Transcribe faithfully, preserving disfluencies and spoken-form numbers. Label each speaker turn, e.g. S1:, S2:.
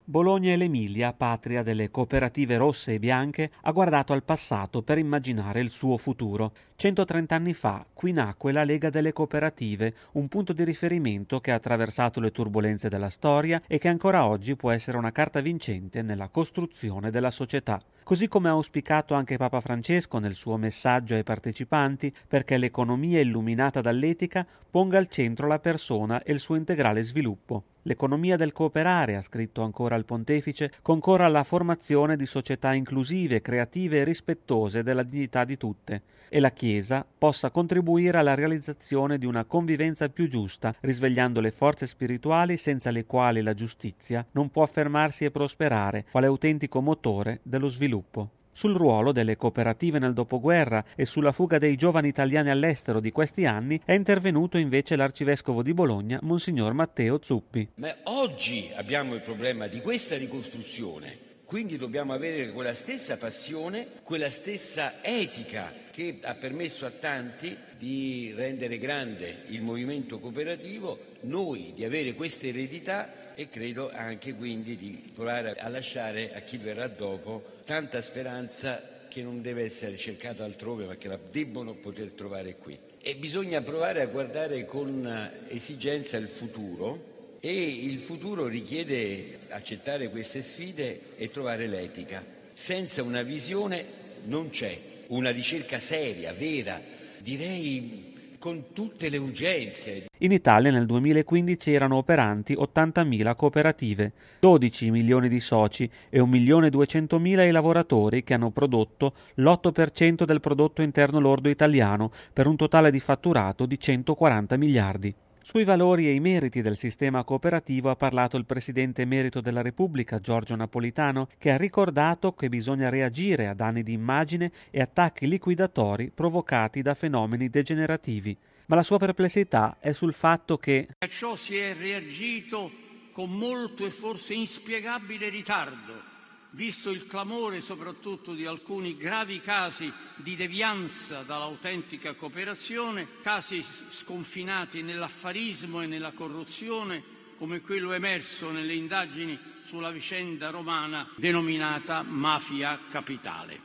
S1: Bologna e l'Emilia, patria delle cooperative rosse e bianche, ha guardato al passato per immaginare il suo futuro. centotrenta anni fa, qui nacque la Lega delle Cooperative, un punto di riferimento che ha attraversato le turbolenze della storia e che ancora oggi può essere una carta vincente nella costruzione della società. Così come ha auspicato anche Papa Francesco nel suo messaggio ai partecipanti, perché l'economia illuminata dall'etica ponga al centro la persona e il suo integrale sviluppo. L'economia del cooperare, ha scritto ancora il pontefice, concorre alla formazione di società inclusive, creative e rispettose della dignità di tutte, e la Chiesa possa contribuire alla realizzazione di una convivenza più giusta, risvegliando le forze spirituali senza le quali la giustizia non può affermarsi e prosperare, quale autentico motore dello sviluppo. Sul ruolo delle cooperative nel dopoguerra e sulla fuga dei giovani italiani all'estero di questi anni è intervenuto invece l'arcivescovo di Bologna, Monsignor Matteo Zuppi.
S2: Ma oggi abbiamo il problema di questa ricostruzione, quindi dobbiamo avere quella stessa passione, quella stessa etica che ha permesso a tanti di rendere grande il movimento cooperativo, noi di avere questa eredità e credo anche quindi di provare a lasciare a chi verrà dopo tanta speranza che non deve essere cercata altrove ma che la debbono poter trovare qui. E bisogna provare a guardare con esigenza il futuro e il futuro richiede accettare queste sfide e trovare l'etica. Senza una visione non c'è una ricerca seria, vera, direi con tutte le urgenze.
S1: In Italia nel duemilaquindici erano operanti ottantamila cooperative, dodici milioni di soci e un milione duecentomila i lavoratori che hanno prodotto l'otto per cento del prodotto interno lordo italiano per un totale di fatturato di centoquaranta miliardi. Sui valori e i meriti del sistema cooperativo ha parlato il presidente emerito della Repubblica, Giorgio Napolitano, che ha ricordato che bisogna reagire a danni di immagine e attacchi liquidatori provocati da fenomeni degenerativi. Ma la sua perplessità è sul fatto che
S3: a ciò si è reagito con molto e forse inspiegabile ritardo, visto il clamore soprattutto di alcuni gravi casi di devianza dall'autentica cooperazione, casi sconfinati nell'affarismo e nella corruzione, come quello emerso nelle indagini sulla vicenda romana denominata Mafia Capitale.